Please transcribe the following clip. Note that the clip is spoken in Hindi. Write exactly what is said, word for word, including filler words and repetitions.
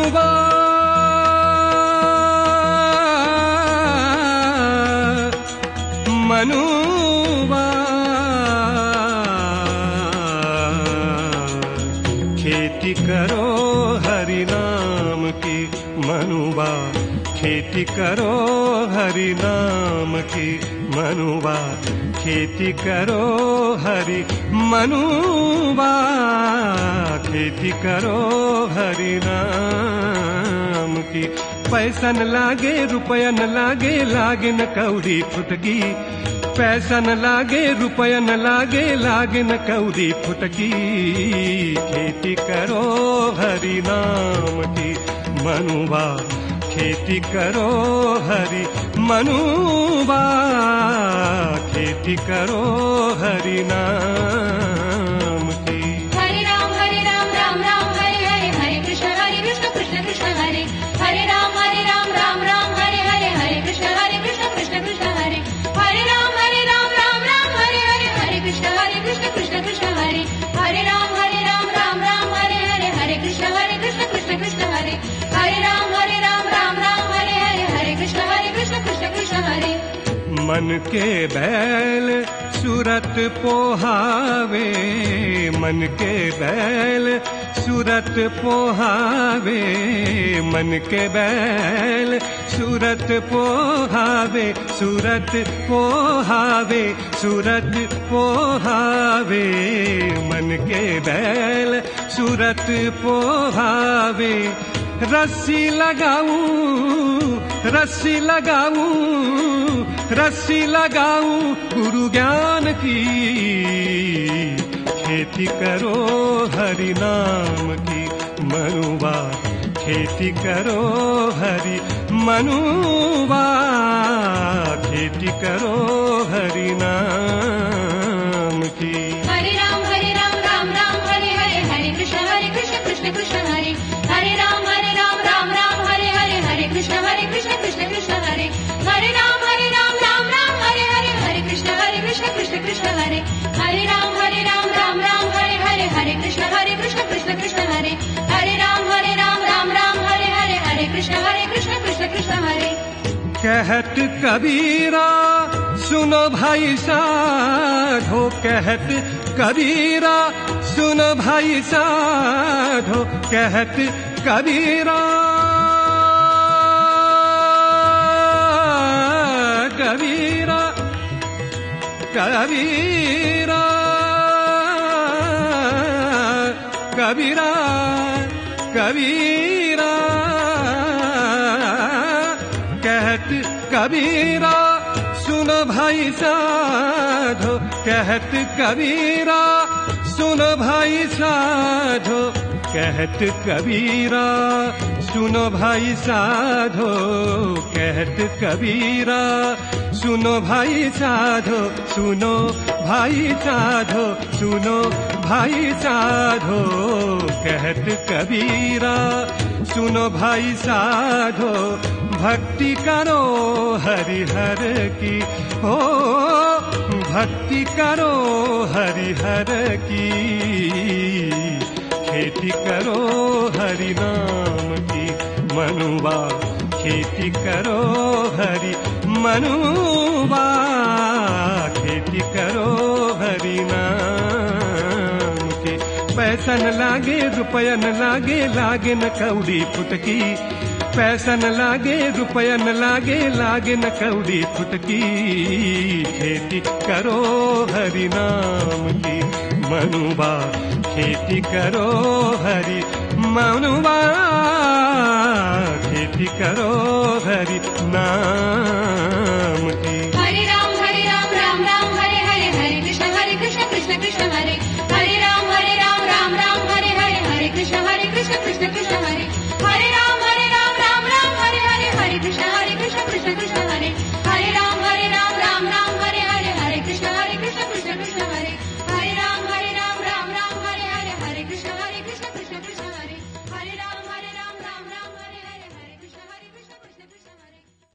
मनुबा मनुबा खेती करो हरि नाम की मनुबा खेती करो हरि नाम की मनुबा खेती करो हरि मनुबा खेती करो हरि नाम की पैसा न लागे रुपया न लागे लागे न कौड़ी फुटकी पैसा न लागे रुपया न लागे लागे न कौड़ी फुटकी खेती करो हरि नाम की मनुबा खेती करो हरि मनुबा खेती करो हरि नाम की हरे राम हरे राम राम राम हरे हरे हरे कृष्ण हरे कृष्ण कृष्ण कृष्ण हरे हरे राम हरे राम राम राम हरे हरे हरे कृष्ण हरे कृष्ण कृष्ण कृष्ण हरे हरे राम हरे राम राम राम हरे हरे हरे कृष्ण हरे कृष्ण कृष्ण कृष्ण हरे हरे राम हरे राम राम राम हरे हरे हरे कृष्ण हरे कृष्ण कृष्ण कृष्ण हरे हरे राम हरे राम राम राम हरे हरे हरे कृष्ण हरे कृष्ण कृष्ण कृष्ण हरे मन के बैल सूरत पोहावे मन के बैल सूरत पोहावे मन के बैल सूरत पोहावे सूरत पोहावे सूरत पोहावे मन के बैल सूरत पोहावे रस्सी लगाऊं रस्सी लगाऊं रस्सी लगाऊं गुरु ज्ञान की खेती करो हरि नाम की मनुबा खेती करो हरि मनुबा खेती करो हरि नाम की हरे राम हरे राम राम राम हरे हरे हरे कृष्ण हरे कृष्ण कृष्ण कृष्ण हरे हरे राम हरे राम राम राम हरे हरे हरे कृष्ण हरे कृष्ण कृष्ण कृष्ण हरे हरे राम हरे राम राम राम हरे हरे हरे कृष्ण हरे कृष्ण कृष्ण कृष्ण हरे हरे राम हरे राम राम राम हरे हरे हरे कृष्ण हरे कृष्ण कृष्ण कृष्ण हरे हरे राम हरे राम राम राम हरे हरे हरे कृष्ण हरे कृष्ण कृष्ण कृष्ण हरे कहत कबीरा सुनो भाई साधो कहत कबीरा सुनो भाई साधो कहत कबीरा कबीरा कबीरा कबीरा कबीरा कहत कबीरा सुन भाई साधो कहत कबीरा सुन भाई साधो कहत कबीरा सुनो भाई साधो कहत कबीरा सुनो भाई साधो सुनो भाई साधो सुनो भाई साधो कहत कबीरा सुनो भाई साधो भक्ति करो हरिहर की हो भक्ति करो हरिहर की खेती करो हरि नाम की मनुबा खेती करो हरि मनुबा खेती करो हरि नाम की पैसा न लागे रुपया न लागे लागे न कौड़ी फुटकी पैसा न लागे रुपया न लागे लागे न कौड़ी फुटकी खेती करो हरि नाम की मनुबा खेती करो हरि मनुबा खेती करो हरि नाम